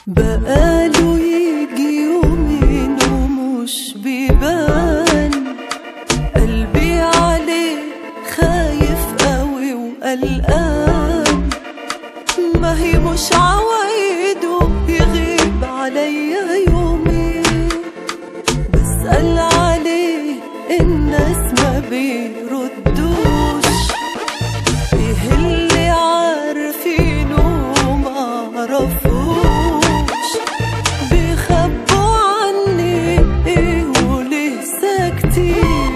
بقاله يجي يومين ومش بيبان، قلبي عليه خايف قوي وقلقان. ما هي مش عوايده يغيب عليا يومين، بسأل عليه الناس ما بيردوش. ايه اللي عارفينه معرفوش، بيخبوا عني ايه وليه ساكتين.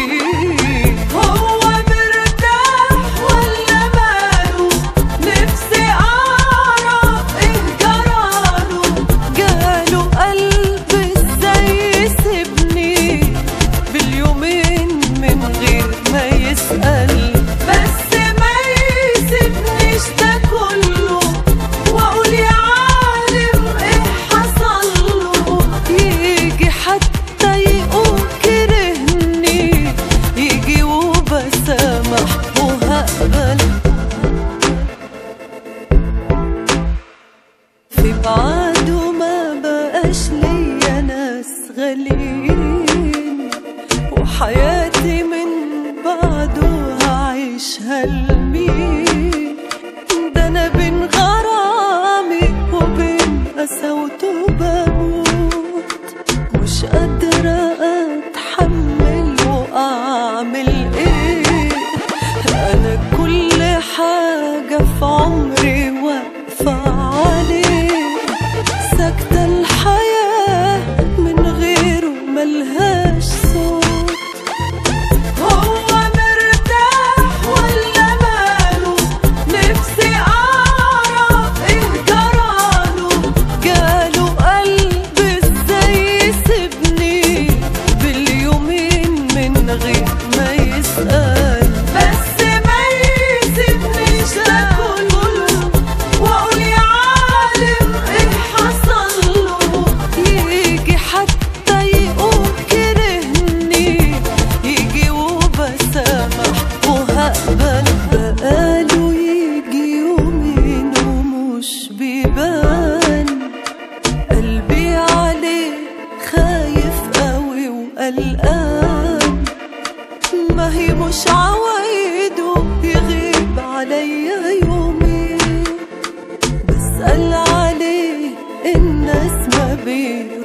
هو مرتاح ولا ماله؟ نفسي اعرف ايه جراله. جاله قلب ازاي يسيبني باليومين من غير ما يسأل؟ بس ما يسيبنيش ده كله واقول يا عالم ايه حصله. يجي حتى يقول كرهني، يجي وبسامح وهقبل. في بعده ما بقاش ليا ناس غاليين، وحياتي من بعده هعيشها لمين؟ ده انا بين غرامي وبين قساوته بموت، مش قادرة اتحمل واعمل ايه؟ انا كل حاجة في عمري واقفة عليه، ساكتة الحياة من غيره ملهاش صوت. هو مرتاح ولا ماله؟ نفسي اعرف ايه جراله. جاله قلب ازاي يسيبني باليومين من غير ما يسأل؟ بس ما يسيبنيش ده كله واقول يا عالم ايه حصله. يجي حتى يقول كرهني، يجي وبسامح وهقبل. بقاله يجي يومين ومش بيبان، قلبي عليه خايف قوي وقلقان. ما هي مش عوايده يغيب عليا يومين، بسأل عليه الناس ما